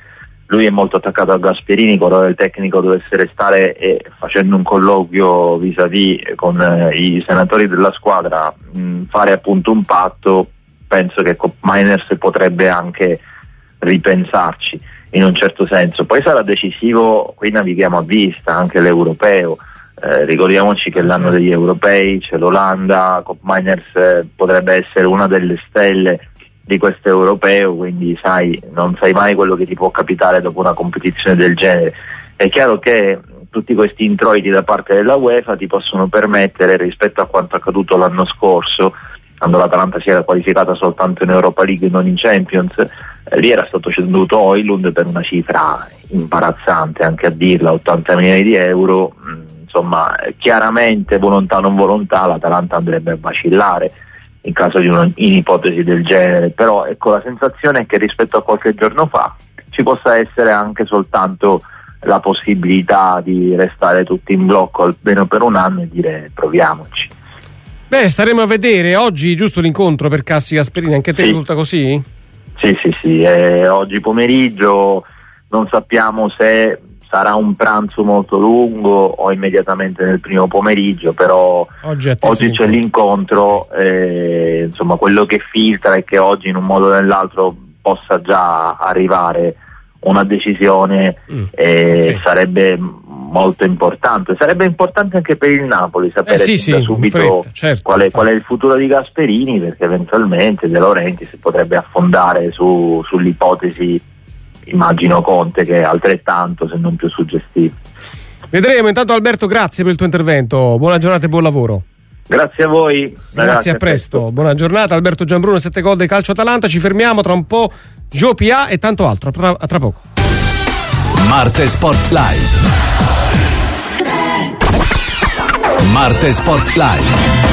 lui è molto attaccato a Gasperini, qualora il tecnico dovesse restare, e facendo un colloquio vis-à-vis con eh, i senatori della squadra mh, fare appunto un patto, penso che Kopp Meiners potrebbe anche ripensarci in un certo senso. Poi sarà decisivo, qui navighiamo a vista, anche l'europeo. Eh, ricordiamoci che l'anno degli europei c'è l'Olanda, Kopp Meiners eh, potrebbe essere una delle stelle di questo europeo, quindi sai, non sai mai quello che ti può capitare dopo una competizione del genere. È chiaro che tutti questi introiti da parte della UEFA ti possono permettere, rispetto a quanto accaduto l'anno scorso, quando l'Atalanta si era qualificata soltanto in Europa League e non in Champions, eh, lì era stato ceduto Højlund per una cifra imbarazzante, anche a dirla, ottanta milioni di euro. Mm, insomma, chiaramente, volontà o non volontà, l'Atalanta andrebbe a vacillare in caso di un'ipotesi del genere, però ecco, la sensazione è che rispetto a qualche giorno fa ci possa essere anche soltanto la possibilità di restare tutti in blocco almeno per un anno e dire proviamoci. Beh, staremo a vedere. Oggi giusto l'incontro per Cassi Gasperini, anche a te sì. risulta così? Sì, sì, sì, eh, oggi pomeriggio, non sappiamo se sarà un pranzo molto lungo o immediatamente nel primo pomeriggio, però oggi, oggi c'è l'incontro, eh, insomma quello che filtra è che oggi in un modo o nell'altro possa già arrivare una decisione, mm, eh, okay. Sarebbe molto importante, sarebbe importante anche per il Napoli sapere eh sì, da sì, subito fretta, certo, qual, è, qual è il futuro di Gasperini, perché eventualmente De Laurentiis potrebbe affondare su, sull'ipotesi, immagino Conte, che è altrettanto se non più suggestivo. Vedremo. Intanto Alberto, grazie per il tuo intervento, buona giornata e buon lavoro. Grazie a voi, grazie, grazie a presto. presto buona giornata. Alberto Gianbruno, sette gol del calcio Atalanta. Ci fermiamo, tra un po' Gio P A e tanto altro, tra, tra poco. Marte Sport Live. Marte Sport Live.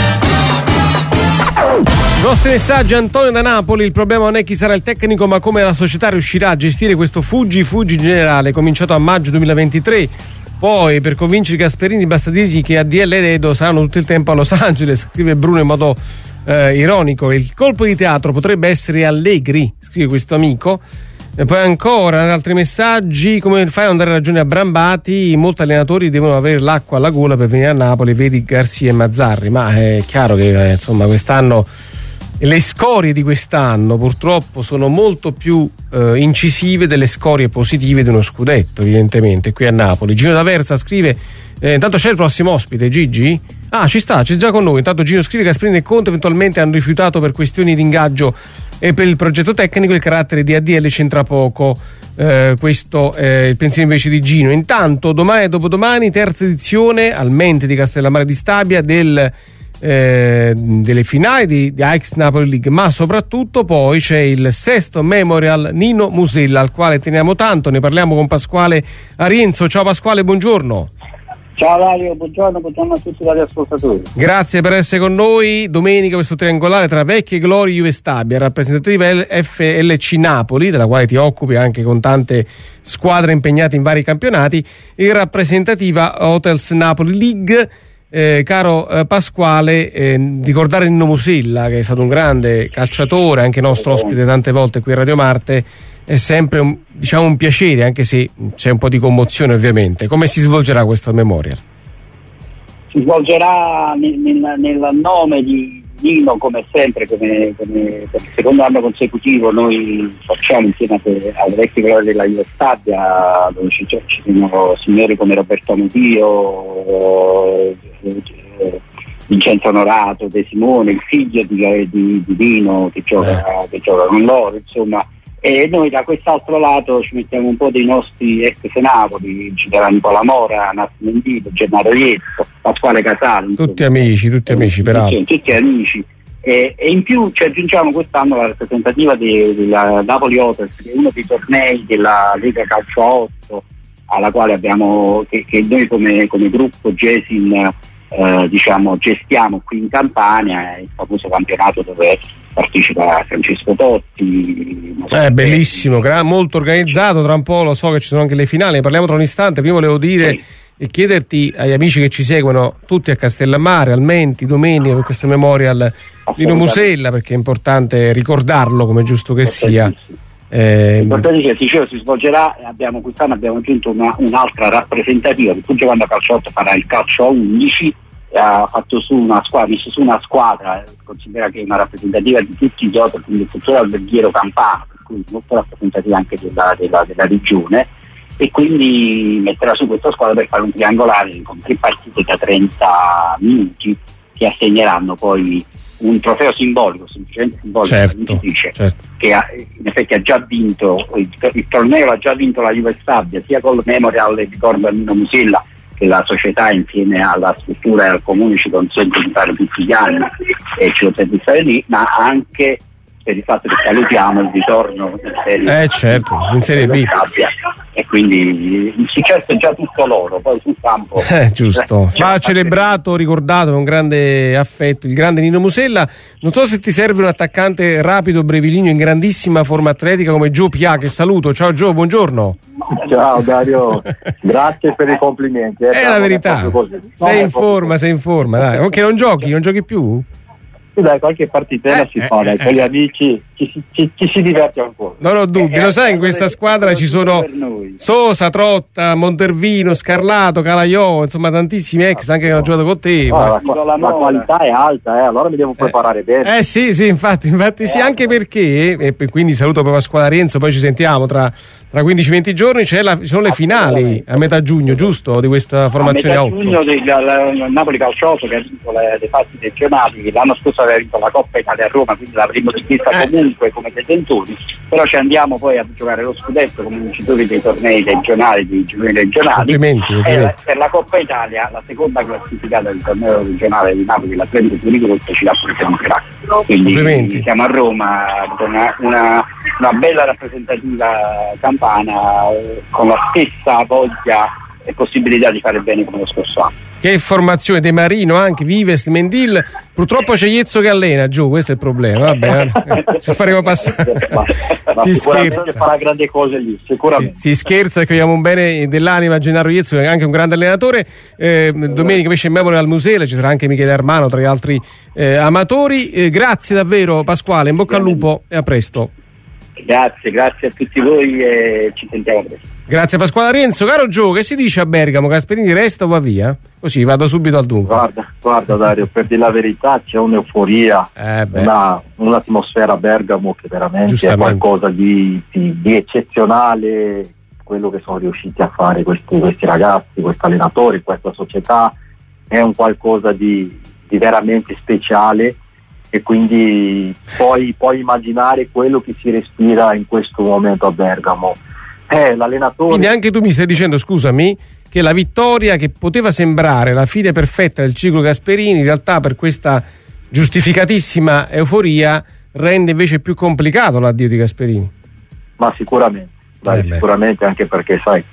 I vostri messaggi. Antonio da Napoli: il problema non è chi sarà il tecnico, ma come la società riuscirà a gestire questo fuggi fuggi generale cominciato a maggio duemilaventitré. Poi, per convincere Gasperini basta dirgli che A D L ed Edo saranno tutto il tempo a Los Angeles, scrive Bruno in modo eh, ironico. Il colpo di teatro potrebbe essere Allegri, scrive questo amico. E poi ancora altri messaggi: come fai a non dare ragione a Brambati? Molti allenatori devono avere l'acqua alla gola per venire a Napoli, vedi Garcia e Mazzarri. Ma è chiaro che eh, insomma quest'anno le scorie di quest'anno purtroppo sono molto più eh, incisive delle scorie positive di uno scudetto, evidentemente qui a Napoli. Gino D'Aversa scrive eh, intanto c'è il prossimo ospite, Gigi? Ah, ci sta, c'è già con noi. Intanto Gino scrive che Gasperini e Conte eventualmente hanno rifiutato per questioni di ingaggio e per il progetto tecnico. Il carattere di A D L c'entra poco. Eh, questo è il pensiero invece di Gino. Intanto domani e dopodomani terza edizione al Mente di Castellammare di Stabia del Eh, delle finali di, di Aix Napoli League, ma soprattutto poi c'è il sesto Memorial Nino Musella, al quale teniamo tanto. Ne parliamo con Pasquale Arienzo. Ciao Pasquale, buongiorno. Ciao Dario, buongiorno, buongiorno a tutti gli ascoltatori. Grazie per essere con noi. Domenica questo triangolare tra Vecchie Glorie e Juve Stabia, rappresentativa F L C Napoli, della quale ti occupi anche con tante squadre impegnate in vari campionati, e rappresentativa Hotels Napoli League. Eh, caro eh, Pasquale, eh, ricordare Nino Musella, che è stato un grande calciatore, anche nostro ospite tante volte qui a Radio Marte, è sempre un, diciamo un piacere, anche se c'è un po' di commozione ovviamente. Come si svolgerà questo Memorial? Si svolgerà nel, nel, nel nome di Nino, come sempre, come, come per il secondo anno consecutivo noi facciamo insieme alle vecchie glorie della Juve Stabia, dove ci, ci sono signori come Roberto Amudio, Vincenzo Onorato, De Simone, il figlio di, di, di Nino che gioca, che gioca con loro, insomma. E noi da quest'altro lato ci mettiamo un po' dei nostri ex Napoli, ci sarà Nicola Mora, Nassimo Mendito, Gennaro Iezzo, Pasquale Casale. Tutti amici, tutti amici peraltro. Tutti, tutti amici. E, e in più ci aggiungiamo quest'anno la rappresentativa della Napoli Hotels, che è uno dei tornei della Lega Calcio a otto, alla quale abbiamo, che, che noi come, come gruppo Gesin eh, diciamo gestiamo qui in Campania, il famoso campionato dove partecipa Francesco Totti. È eh, bellissimo, gra- molto organizzato. Tra un po' lo so che ci sono anche le finali, ne parliamo tra un istante. Prima volevo dire sì. e chiederti agli amici che ci seguono tutti a Castellammare, al Menti, domenica, per questo Memorial Nino Musella, perché è importante ricordarlo come giusto che sia. Eh, L'importante che dicevo si svolgerà, abbiamo, quest'anno abbiamo aggiunto una, un'altra rappresentativa, il Giovanna Calciotto farà il calcio a undici, ha fatto su una squadra, messo su una squadra, considera che è una rappresentativa di tutti gli altri, quindi il settore alberghiero campano, per cui molto rappresentativa anche della, della, della regione, e quindi metterà su questa squadra per fare un triangolare con tre partite da trenta minuti che assegneranno poi un trofeo simbolico, semplicemente simbolico, certo, dice, certo. che ha, in effetti ha già vinto il, il torneo, ha già vinto la Juve Stabia, sia col Memorial di ricordo a Nino Musella, che la società insieme alla struttura e al comune ci consente di fare tutti gli anni e ci consente di stare lì, ma anche per il fatto che salutiamo il ritorno in serie, eh, certo, in serie B, e quindi il successo è già tutto loro, poi sul campo eh, giusto, va celebrato, ricordato con grande affetto il grande Nino Musella. Non so se ti serve un attaccante rapido, brevilineo, in grandissima forma atletica come Gio Pia, che saluto. Ciao Gio, buongiorno. Ciao Dario, grazie per i complimenti. È la verità, sei in forma, sei in forma, dai. Ok, non giochi, non giochi più? Sì, dai, qualche partitella eh, si fa, eh, dai, eh, con gli amici ci, ci, ci, ci si diverte ancora. Non ho dubbi, eh, lo sai, eh, in questa eh, squadra ci sono Sosa, Trotta, Montervino, Scarlato, Calaiò, insomma tantissimi ex anche che hanno giocato con te. No, la, la, la qualità è alta, eh, allora mi devo preparare eh, bene. Eh sì, sì, infatti, infatti sì, anche perché, e quindi saluto proprio Pasquale Renzo, poi ci sentiamo tra, tra quindici venti giorni, c'è la, ci sono le finali a metà giugno, giusto, di questa formazione a a metà otto. giugno del Napoli Calciotto che ha vinto le, le fasi regionali, l'anno scorso aveva vinto la Coppa Italia a Roma, quindi l'avremmo vista Eh. comunque come detentori, però ci andiamo poi a giocare lo scudetto come vincitori dei tornei regionali, dei gironi regionali. Complimenti, E complimenti. per la Coppa Italia la seconda classificata del torneo regionale di Napoli, la Trento di Rigolto, ci rappresenterà. Quindi Complimenti. siamo a Roma con una, una, una bella rappresentativa campana, eh, con la stessa voglia e possibilità di fare bene come lo scorso anno. Che formazione, De Marino anche, Vives, Mendil, purtroppo c'è Iezzo che allena giù, questo è il problema, vabbè, ci faremo passare. Ma, ma Si sicuramente scherza. farà grandi cose lì, sicuramente. Si scherza, e cogliamo un bene dell'anima a Gennaro Iezzo, che è anche un grande allenatore. Eh, domenica invece in Memorial al Museo ci sarà anche Michele Armano tra gli altri eh, amatori. Eh, grazie davvero Pasquale, in bocca al lupo e a presto. Grazie, grazie a tutti voi e ci sentiamo presto. Grazie Pasquale Renzo. Caro Gio, che si dice a Bergamo? Gasperini resta o va via? Così vado subito al dunque. Guarda, guarda Dario, per dire la verità c'è un'euforia, Eh beh. una, un'atmosfera a Bergamo che veramente è Giustamente. qualcosa di, di, di eccezionale, quello che sono riusciti a fare questi, questi ragazzi, questi allenatori, questa società è un qualcosa di, di veramente speciale, e quindi puoi, puoi immaginare quello che si respira in questo momento a Bergamo. Eh, l'allenatore... Quindi anche tu mi stai dicendo, scusami, che la vittoria che poteva sembrare la fine perfetta del ciclo Gasperini, in realtà per questa giustificatissima euforia rende invece più complicato l'addio di Gasperini. Ma sicuramente, dai, Eh beh. sicuramente, anche perché sai,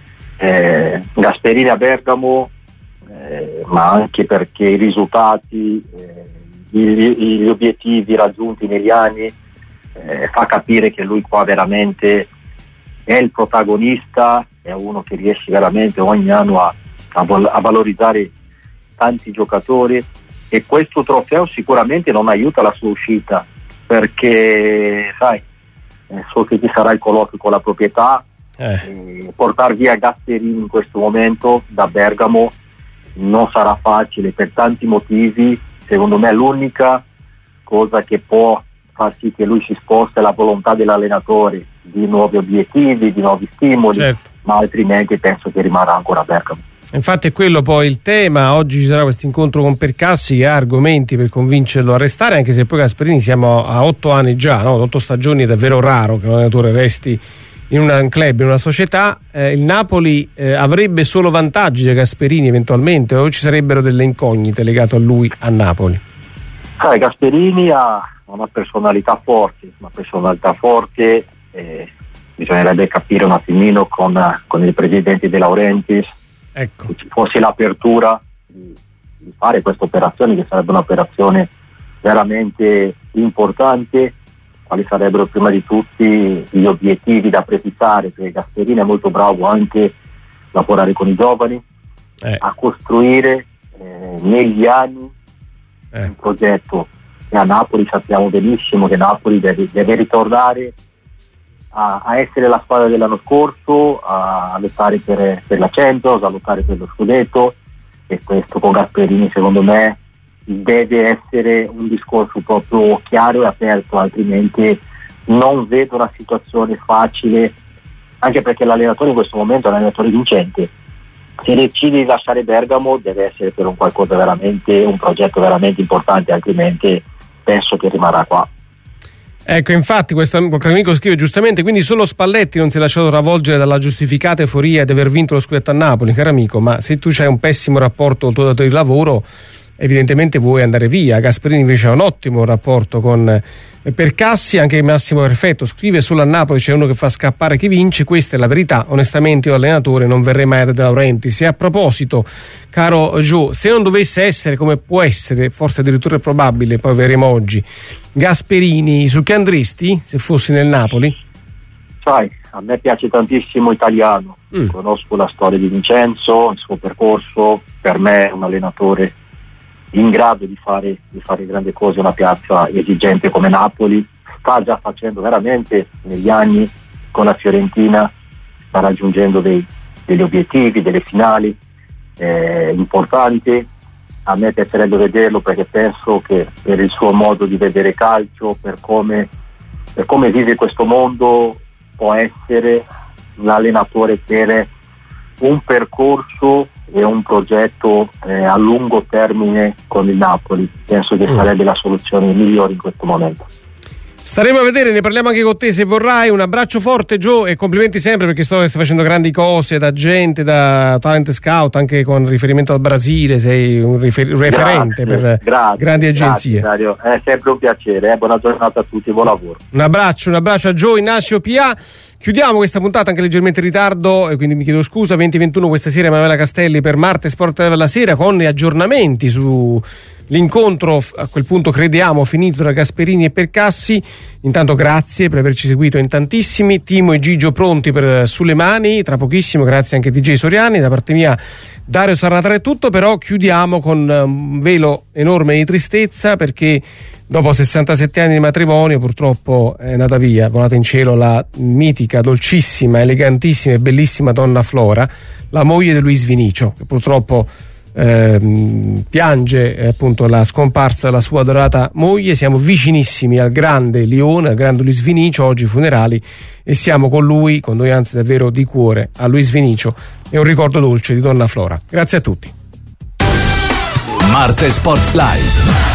eh, Gasperini a Bergamo, eh, ma anche perché i risultati, eh, gli, gli obiettivi raggiunti negli anni, eh, fa capire che lui qua veramente è il protagonista, è uno che riesce veramente ogni anno a, a, val- a valorizzare tanti giocatori, e questo trofeo sicuramente non aiuta la sua uscita, perché sai, eh, so che ci sarà il colloquio con la proprietà, Eh. eh, portare via Gasperini in questo momento da Bergamo non sarà facile per tanti motivi. Secondo me l'unica cosa che può far sì che lui si sposti è la volontà dell'allenatore di nuovi obiettivi, di nuovi stimoli, Certo. ma altrimenti penso che rimarrà ancora a Bergamo. Infatti è quello poi il tema. Oggi ci sarà questo incontro con Percassi che ha argomenti per convincerlo a restare, anche se poi Gasperini siamo a otto anni già, no? Otto stagioni, è davvero raro che un allenatore resti in un club, in una società. Eh, il Napoli eh, avrebbe solo vantaggi da Gasperini eventualmente, o ci sarebbero delle incognite legate a lui a Napoli? Sai, Gasperini ha una personalità forte, una personalità forte, eh, bisognerebbe capire un attimino con, con il presidente De Laurentiis, ecco, che ci fosse l'apertura di, di fare questa operazione, che sarebbe un'operazione veramente importante. Quali sarebbero prima di tutti gli obiettivi da prefissare, perché Gasperini è molto bravo anche a lavorare con i giovani, eh, a costruire eh, negli anni eh. un progetto, e a Napoli sappiamo benissimo che Napoli deve, deve ritornare a, a essere la squadra dell'anno scorso, a, a lottare per, per la Champions, a lottare per lo scudetto, e questo con Gasperini secondo me deve essere un discorso proprio chiaro e aperto, altrimenti non vedo una situazione facile, anche perché l'allenatore in questo momento è un allenatore vincente. Se decide di lasciare Bergamo deve essere per un qualcosa veramente, un progetto veramente importante, altrimenti penso che rimarrà qua. Ecco, infatti questo qualche amico scrive giustamente, quindi solo Spalletti non si è lasciato travolgere dalla giustificata euforia di aver vinto lo scudetto a Napoli, caro amico, ma se tu c'hai un pessimo rapporto con il tuo datore di lavoro evidentemente vuoi andare via. Gasperini invece ha un ottimo rapporto con Percassi, anche Massimo Perfetto scrive: solo a Napoli c'è uno che fa scappare chi vince, questa è la verità, onestamente io allenatore non verrei mai da De Laurentiis. E a proposito, caro Gio, se non dovesse essere, come può essere, forse addirittura è probabile, poi vedremo oggi, Gasperini, su che andresti se fossi nel Napoli? Sai, a me piace tantissimo Italiano, mm. conosco la storia di Vincenzo, il suo percorso, per me è un allenatore in grado di fare, di fare grandi cose, una piazza esigente come Napoli, sta già facendo veramente negli anni con la Fiorentina, sta raggiungendo dei, degli obiettivi, delle finali eh, importanti. A me piacerebbe vederlo perché penso che per il suo modo di vedere calcio, per come, per come vive questo mondo, può essere un allenatore per un percorso e un progetto eh, a lungo termine con il Napoli. Penso che sarebbe la soluzione migliore in questo momento. Staremo a vedere, ne parliamo anche con te se vorrai. Un abbraccio forte, Gio, e complimenti sempre, perché so che stai facendo grandi cose da gente, da talent scout, anche con riferimento al Brasile, sei un rifer- referente grazie, per grazie, grandi agenzie. Grazie, Dario. È sempre un piacere, eh? Buona giornata a tutti, buon lavoro. Un abbraccio, un abbraccio a Gio Ignazio P A. Chiudiamo questa puntata anche leggermente in ritardo, e quindi mi chiedo scusa. venti ventuno questa sera Emanuela Castelli per Marte Sport Live alla sera, con aggiornamenti su l'incontro, a quel punto crediamo finito, tra Gasperini e Percassi. Intanto grazie per averci seguito in tantissimi. Timo e Gigio pronti per Sulle Mani tra pochissimo, grazie anche a D J Soriani. Da parte mia Dario Sarnatara è tutto, però chiudiamo con un velo enorme di tristezza, perché dopo sessantasette anni di matrimonio purtroppo è andata via, è volata in cielo la mitica, dolcissima, elegantissima e bellissima donna Flora, la moglie di Luis Vinicio, che purtroppo ehm, piange eh, appunto la scomparsa della sua adorata moglie. Siamo vicinissimi al grande Lione, al grande Luis Vinicio, oggi funerali, e siamo con lui, con noi anzi davvero di cuore, a Luis Vinicio, e un ricordo dolce di donna Flora. Grazie a tutti. Marte Sport Live.